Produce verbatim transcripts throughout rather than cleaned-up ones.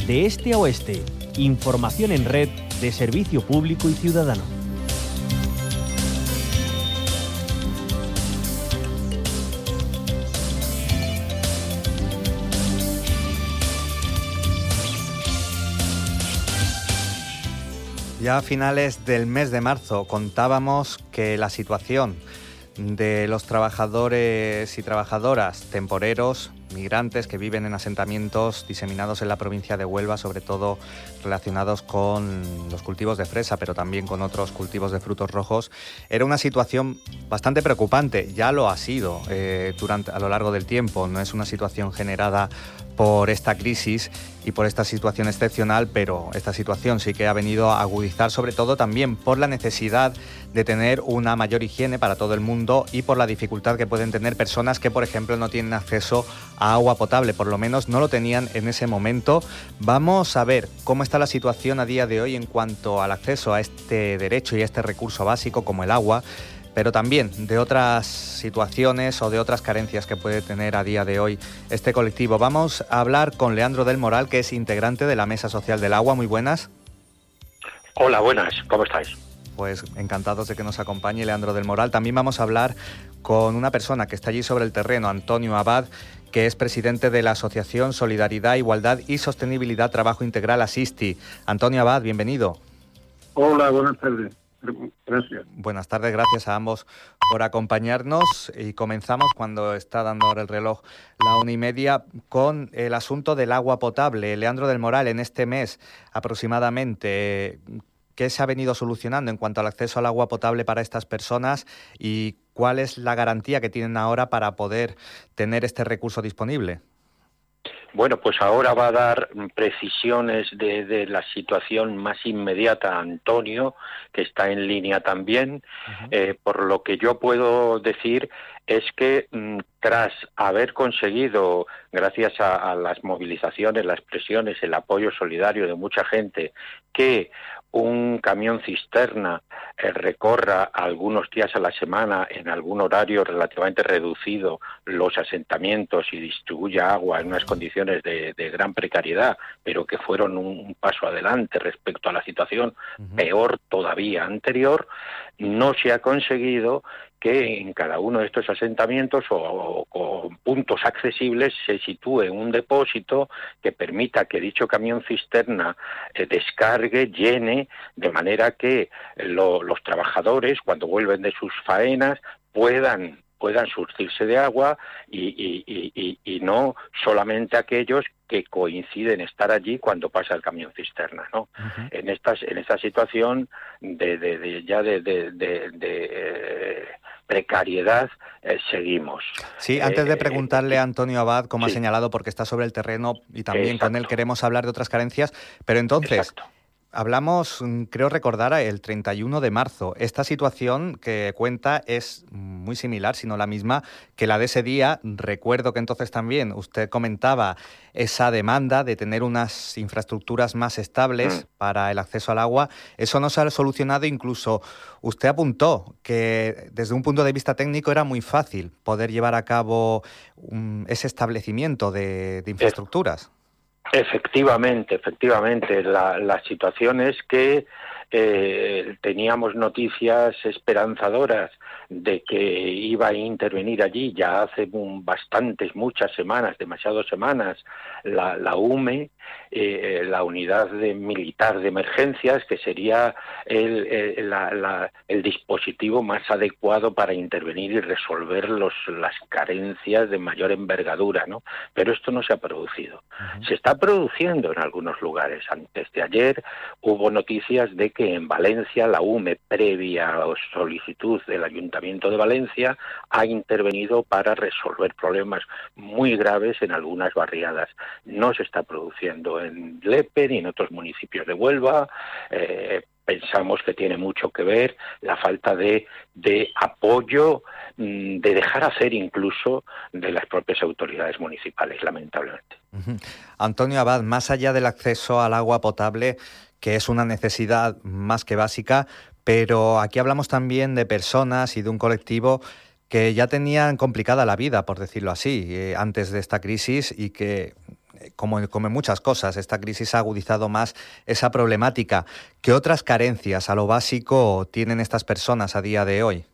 de este a oeste. Información en red de servicio público y ciudadano. Ya a finales del mes de marzo contábamos que la situación de los trabajadores y trabajadoras temporeros, migrantes que viven en asentamientos diseminados en la provincia de Huelva, sobre todo relacionados con los cultivos de fresa, pero también con otros cultivos de frutos rojos, era una situación bastante preocupante. Ya lo ha sido eh, durante, a lo largo del tiempo. No es una situación generada por esta crisis y por esta situación excepcional, pero esta situación sí que ha venido a agudizar, sobre todo también por la necesidad de tener una mayor higiene para todo el mundo y por la dificultad que pueden tener personas que, por ejemplo, no tienen acceso a agua potable, por lo menos no lo tenían en ese momento. Vamos a ver cómo está la situación a día de hoy en cuanto al acceso a este derecho y a este recurso básico como el agua, pero también de otras situaciones o de otras carencias que puede tener a día de hoy este colectivo. Vamos a hablar con Leandro del Moral, que es integrante de la Mesa Social del Agua. Muy buenas. Hola, buenas. ¿Cómo estáis? Pues encantados de que nos acompañe Leandro del Moral. También vamos a hablar con una persona que está allí sobre el terreno, Antonio Abad, que es presidente de la Asociación Solidaridad, Igualdad y Sostenibilidad Trabajo Integral Asisti. Antonio Abad, bienvenido. Hola, buenas tardes. Gracias. Buenas tardes, gracias a ambos por acompañarnos y comenzamos cuando está dando ahora el reloj la una y media con el asunto del agua potable. Leandro del Moral, en este mes aproximadamente, ¿qué se ha venido solucionando en cuanto al acceso al agua potable para estas personas y cuál es la garantía que tienen ahora para poder tener este recurso disponible? Bueno, pues ahora va a dar precisiones de, de la situación más inmediata a Antonio, que está en línea también. Uh-huh. Eh, por lo que yo puedo decir es que mm, tras haber conseguido, gracias a, a las movilizaciones, las presiones, el apoyo solidario de mucha gente, que un camión cisterna eh, recorra algunos días a la semana en algún horario relativamente reducido los asentamientos y distribuya agua en unas condiciones de, de gran precariedad, pero que fueron un, un paso adelante respecto a la situación uh-huh. peor todavía anterior, no se ha conseguido que en cada uno de estos asentamientos o, o, o puntos accesibles se sitúe un depósito que permita que dicho camión cisterna eh, descargue, llene, de manera que lo, los trabajadores, cuando vuelven de sus faenas, puedan puedan surtirse de agua y, y, y, y no solamente aquellos que coinciden estar allí cuando pasa el camión cisterna, ¿no? Uh-huh. En estas en esta situación de, de, de ya de, de, de, de eh, precariedad eh, seguimos. Sí, antes de preguntarle eh, a Antonio Abad, como sí. ha señalado, porque está sobre el terreno y también Exacto. con él queremos hablar de otras carencias, pero entonces Exacto. hablamos, creo recordar, el treinta y uno de marzo. Esta situación que cuenta es muy similar, si no la misma, que la de ese día. Recuerdo que entonces también usted comentaba esa demanda de tener unas infraestructuras más estables mm. para el acceso al agua. Eso no se ha solucionado, incluso usted apuntó que desde un punto de vista técnico era muy fácil poder llevar a cabo um, ese establecimiento de, de infraestructuras. Efectivamente, efectivamente. La, la situación es que eh, teníamos noticias esperanzadoras de que iba a intervenir allí ya hace un, bastantes, muchas semanas, demasiadas semanas, la, la U M E, eh, la Unidad de Militar de Emergencias, que sería el, el, la, la, el dispositivo más adecuado para intervenir y resolver los, las carencias de mayor envergadura, ¿no? Pero esto no se ha producido. Uh-huh. Se está produciendo en algunos lugares. Antes de ayer hubo noticias de que en Valencia la U M E, previa solicitud del Ayuntamiento de Valencia, ha intervenido para resolver problemas muy graves en algunas barriadas. No se está produciendo en Lepe ni en otros municipios de Huelva. Eh, pensamos que tiene mucho que ver la falta de, de apoyo, de dejar hacer incluso de las propias autoridades municipales, lamentablemente. Uh-huh. Antonio Abad, más allá del acceso al agua potable, que es una necesidad más que básica, pero aquí hablamos también de personas y de un colectivo que ya tenían complicada la vida, por decirlo así, eh, antes de esta crisis y que como, como en muchas cosas, esta crisis ha agudizado más esa problemática. ¿Qué otras carencias a lo básico tienen estas personas a día de hoy?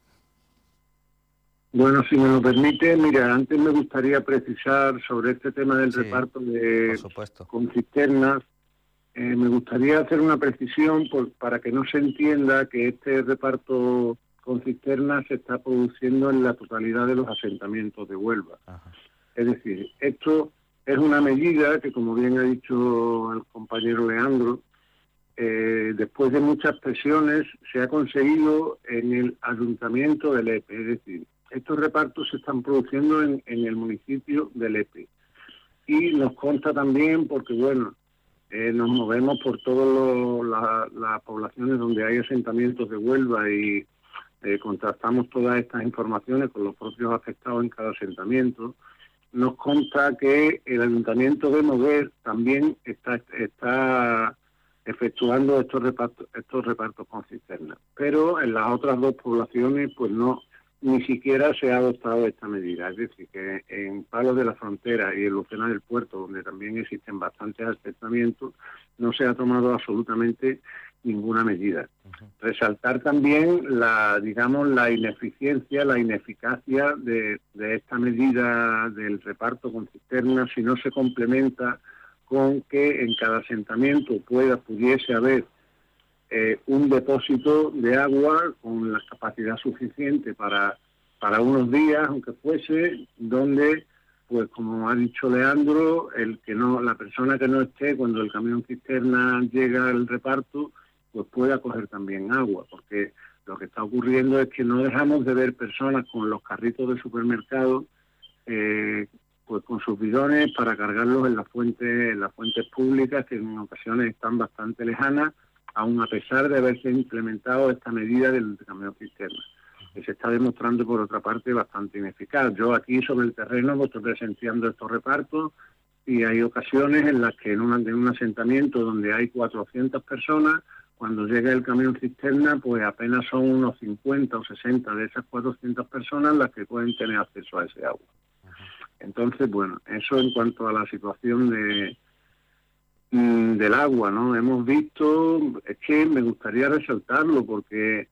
Bueno, si me lo permite, mira, antes me gustaría precisar sobre este tema del Sí, reparto de por supuesto. con cisternas. Eh, me gustaría hacer una precisión por, para que no se entienda que este reparto con cisternas se está produciendo en la totalidad de los asentamientos de Huelva. Ajá. Es decir, esto es una medida que, como bien ha dicho el compañero Leandro, eh, después de muchas presiones se ha conseguido en el ayuntamiento de Lepe. Es decir, estos repartos se están produciendo en, en el municipio de Lepe. Y nos consta también porque, bueno, eh, nos movemos por todas las la poblaciones donde hay asentamientos de Huelva y eh, contrastamos todas estas informaciones con los propios afectados en cada asentamiento. Nos consta que el ayuntamiento de Moguer también está, está efectuando estos repartos, estos repartos con cisternas. Pero en las otras dos poblaciones, pues no, ni siquiera se ha adoptado esta medida. Es decir, que en Palos de la Frontera y en Lucena del Puerto, donde también existen bastantes asentamientos, no se ha tomado absolutamente ninguna medida. Uh-huh. Resaltar también la, digamos, la ineficiencia, la ineficacia de, de esta medida del reparto con cisternas si no se complementa con que en cada asentamiento pueda, pudiese haber eh, un depósito de agua con la capacidad suficiente para, para unos días, aunque fuese, donde, pues como ha dicho Leandro, el que no, la persona que no esté cuando el camión cisterna llega al reparto, pues pueda coger también agua, porque lo que está ocurriendo es que no dejamos de ver personas con los carritos de supermercado, eh, pues con sus bidones para cargarlos en las fuentes, en las fuentes públicas, que en ocasiones están bastante lejanas, aun a pesar de haberse implementado esta medida del camión cisterna, que se está demostrando por otra parte bastante ineficaz. Yo aquí sobre el terreno pues, estoy presenciando estos repartos y hay ocasiones en las que en, una, en un asentamiento donde hay cuatrocientas personas, cuando llega el camión cisterna, pues apenas son unos cincuenta o sesenta de esas cuatrocientas personas las que pueden tener acceso a ese agua. Entonces, bueno, eso en cuanto a la situación de mm, del agua, ¿no? Hemos visto, es que me gustaría resaltarlo porque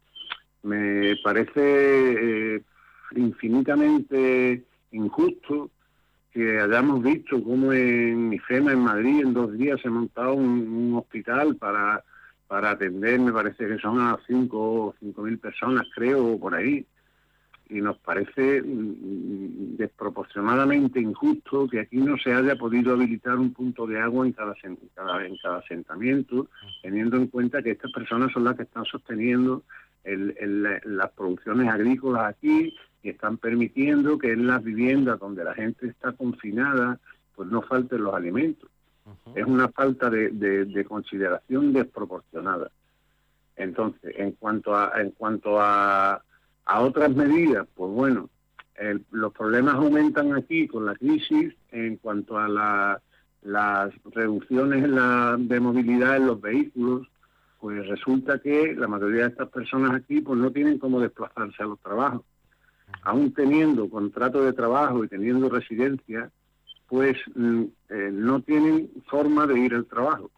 me parece eh, infinitamente injusto que hayamos visto cómo en IFEMA, en Madrid, en dos días se ha montado un, un hospital para... para atender, me parece que son a cinco o cinco mil personas, creo, por ahí. Y nos parece mm, desproporcionadamente injusto que aquí no se haya podido habilitar un punto de agua en cada, en cada, en cada asentamiento, teniendo en cuenta que estas personas son las que están sosteniendo el, el, las producciones agrícolas aquí y están permitiendo que en las viviendas donde la gente está confinada, pues no falten los alimentos. Es una falta de, de, de consideración desproporcionada. Entonces, en cuanto a en cuanto a, a otras medidas, pues bueno, el, los problemas aumentan aquí con la crisis en cuanto a la, las reducciones en la, de movilidad en los vehículos, pues resulta que la mayoría de estas personas aquí pues no tienen cómo desplazarse a los trabajos. Aún teniendo contrato de trabajo y teniendo residencia, pues eh, no tienen forma de ir al trabajo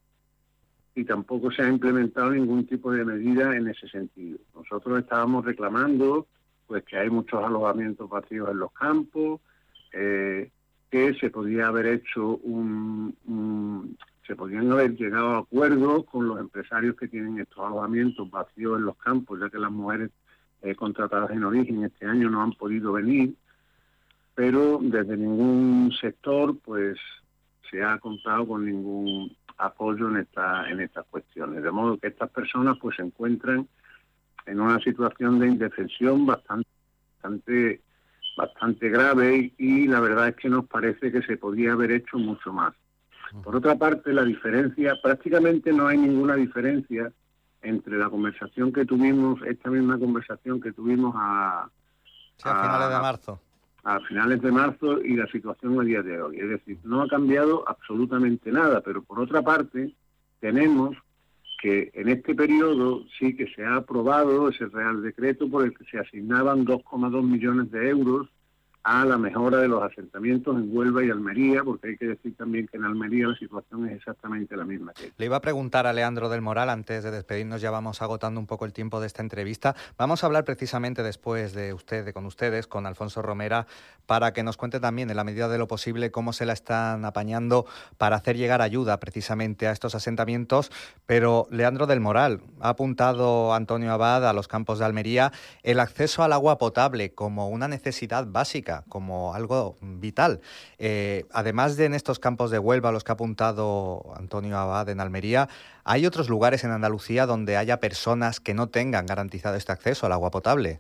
y tampoco se ha implementado ningún tipo de medida en ese sentido. Nosotros estábamos reclamando pues que hay muchos alojamientos vacíos en los campos, eh, que se podía haber hecho un, un se podían haber llegado a acuerdos con los empresarios que tienen estos alojamientos vacíos en los campos, ya que las mujeres eh, contratadas en origen este año no han podido venir, pero desde ningún sector pues se ha contado con ningún apoyo en esta en estas cuestiones, de modo que estas personas pues se encuentran en una situación de indefensión bastante bastante bastante grave y la verdad es que nos parece que se podía haber hecho mucho más. Por otra parte, la diferencia, prácticamente no hay ninguna diferencia entre la conversación que tuvimos, esta misma conversación que tuvimos a, sí, a finales de marzo. a finales de marzo y la situación a día de hoy. Es decir, no ha cambiado absolutamente nada, pero por otra parte tenemos que en este periodo sí que se ha aprobado ese Real Decreto por el que se asignaban dos coma dos millones de euros a la mejora de los asentamientos en Huelva y Almería, porque hay que decir también que en Almería la situación es exactamente la misma que Le iba a preguntar a Leandro del Moral, antes de despedirnos, ya vamos agotando un poco el tiempo de esta entrevista. Vamos a hablar precisamente después de usted, de con ustedes, con Alfonso Romera, para que nos cuente también, en la medida de lo posible, cómo se la están apañando para hacer llegar ayuda precisamente a estos asentamientos. Pero Leandro del Moral, ha apuntado Antonio Abad a los campos de Almería el acceso al agua potable como una necesidad básica, como algo vital. Eh, además de en estos campos de Huelva, los que ha apuntado Antonio Abad en Almería, ¿hay otros lugares en Andalucía donde haya personas que no tengan garantizado este acceso al agua potable?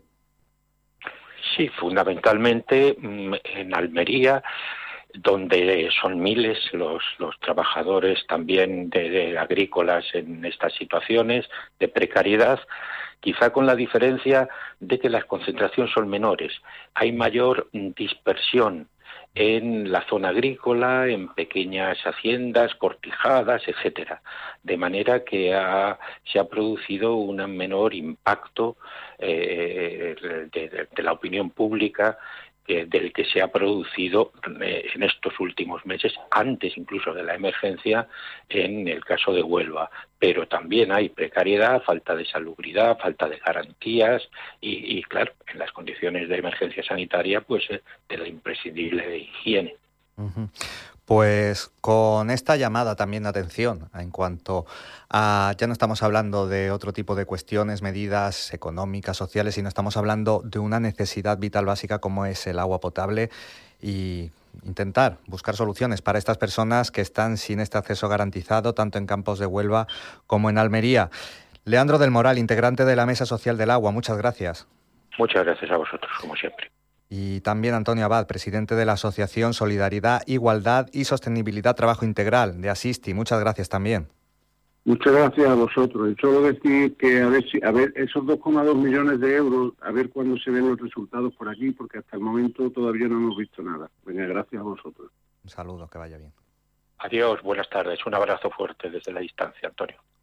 Sí, fundamentalmente en Almería, donde son miles los, los trabajadores también de, de agrícolas en estas situaciones de precariedad, quizá con la diferencia de que las concentraciones son menores. Hay mayor dispersión en la zona agrícola, en pequeñas haciendas, cortijadas, etcétera, de manera que ha, se ha producido un menor impacto eh, de, de, de la opinión pública eh, del que se ha producido eh, en estos últimos meses, antes incluso de la emergencia, en el caso de Huelva. Pero también hay precariedad, falta de salubridad, falta de garantías y, y claro, en las condiciones de emergencia sanitaria, pues eh, de la imprescindible higiene. Uh-huh. Pues con esta llamada también de atención en cuanto a, ya no estamos hablando de otro tipo de cuestiones, medidas económicas, sociales, sino estamos hablando de una necesidad vital básica como es el agua potable, y intentar buscar soluciones para estas personas que están sin este acceso garantizado, tanto en campos de Huelva como en Almería. Leandro del Moral, integrante de la Mesa Social del Agua, muchas gracias. Muchas gracias a vosotros, como siempre. Y también Antonio Abad, presidente de la Asociación Solidaridad, Igualdad y Sostenibilidad Trabajo Integral de Asisti. Muchas gracias también. Muchas gracias a vosotros. Y solo decir que a ver si, a ver esos dos coma dos millones de euros, a ver cuándo se ven los resultados por aquí, porque hasta el momento todavía no hemos visto nada. Venga, gracias a vosotros. Un saludo, que vaya bien. Adiós, buenas tardes. Un abrazo fuerte desde la distancia, Antonio.